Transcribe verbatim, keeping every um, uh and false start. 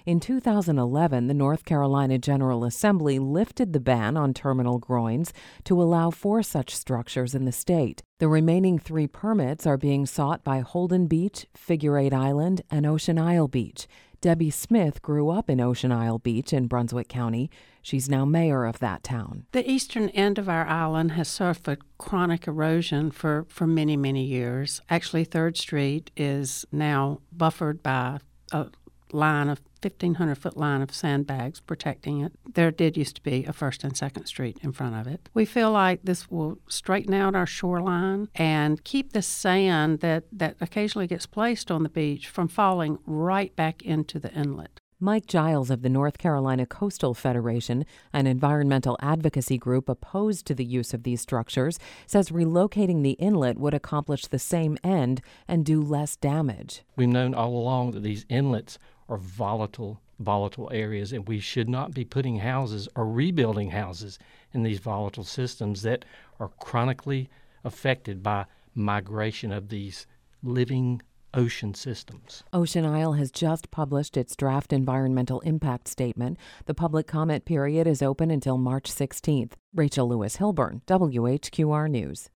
In two thousand eleven, the North Carolina General Assembly lifted the ban on terminal groins to allow four such structures in the state. The remaining three permits are being sought by Holden Beach, Figure Eight Island, and Ocean Isle Beach. Debbie Smith grew up in Ocean Isle Beach in Brunswick County. She's now mayor of that town. The eastern end of our island has suffered chronic erosion for, for many, many years. Actually, third Street is now buffered by a line of fifteen hundred foot line of sandbags protecting it. There did used to be a First and Second Street in front of it. We feel like this will straighten out our shoreline and keep the sand that, that occasionally gets placed on the beach from falling right back into the inlet. Mike Giles of the North Carolina Coastal Federation, an environmental advocacy group opposed to the use of these structures, says relocating the inlet would accomplish the same end and do less damage. We've known all along that these inlets are volatile, volatile areas, and we should not be putting houses or rebuilding houses in these volatile systems that are chronically affected by migration of these living ocean systems. Ocean Isle has just published its draft environmental impact statement. The public comment period is open until March sixteenth. Rachel Lewis Hilburn, W H Q R News.